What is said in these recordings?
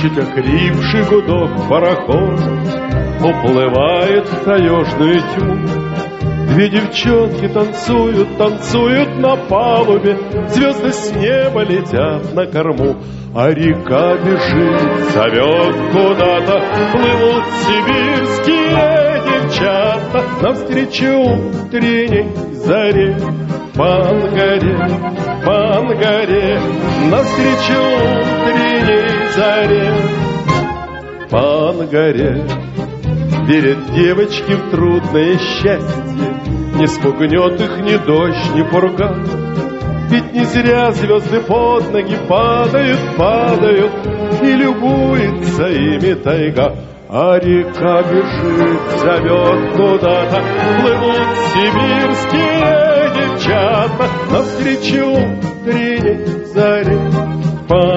Чуть охрипший гудок парохода уплывает в таежную тьму. Две девчонки танцуют, танцуют на палубе, звезды с неба летят на корму, а река бежит, зовет куда-то, плывут сибирские девчата навстречу утренней заре. По Ангаре, навстречу утренней заре. По Ангаре верят девочки в трудное счастье, не спугнет их ни дождь, ни пурга. Ведь не зря звезды под ноги падают, падают, и любуется ими тайга. А река бежит, зовет куда-то, плывут сибирские девчата навстречу утренней заре. По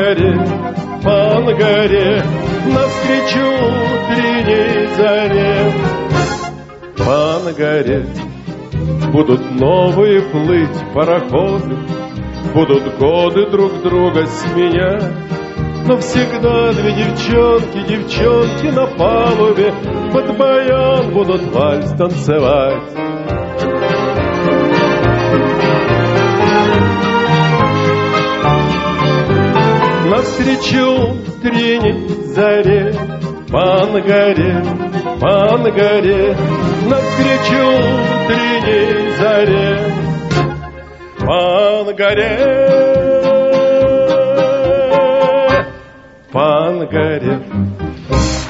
Ангаре, навстречу утренней заре. По Ангаре будут новые плыть пароходы, будут годы друг друга сменять, но всегда две девчонки, девчонки на палубе под баян будут вальс танцевать. Навстречу утренней заре. По Ангаре, навстречу утренней заре. По Ангаре, по Ангаре.